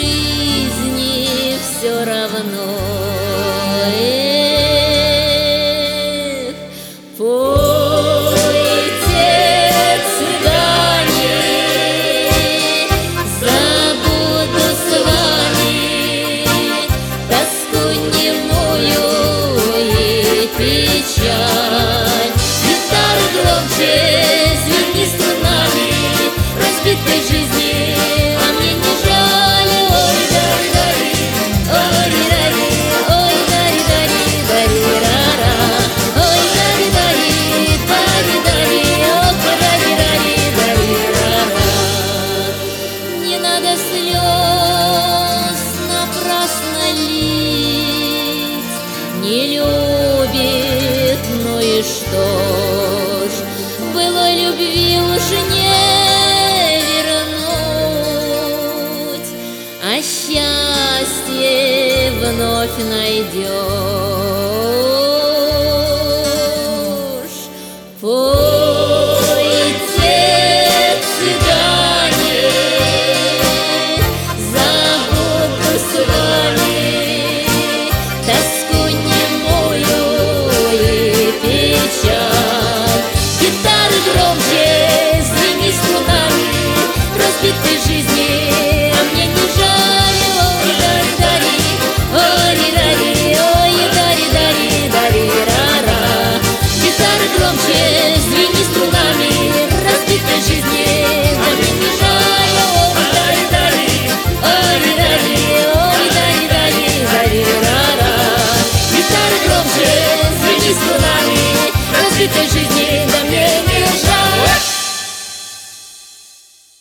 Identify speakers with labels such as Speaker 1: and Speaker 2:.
Speaker 1: жизни все равно. Пойте, цыгане, забуду с вами тоску немую и печаль. Гитары громче, звени струнами разбитой жизни, а мне не жаль. Ой, дари-дари, ой-дари-дари, ой-дари-дари, дари-ра-ра. Ой, дари-дари, дари-дари, ох, дари-дари, дари-ра-ра. Не надо слез напрасно лить, не любит, ну и что ж, былой любви уже не вернуть, а счастье вновь найдешь. Пойте, цыгане, забуду с вами тоску немую и печаль. Гитары громче, звени струнами разбитой жизни, а мне не жаль. Ой, дари-дари, ой-дари, ой-дари-дари, дари-ра-ра. Гитары громче, звени струнами разбитой жизни, а мне не жаль. Ой, дари-дари, ой-дари, ой-дари-дари, дари-ра-ра. Гитары громче, звени струнами разбитой жизни,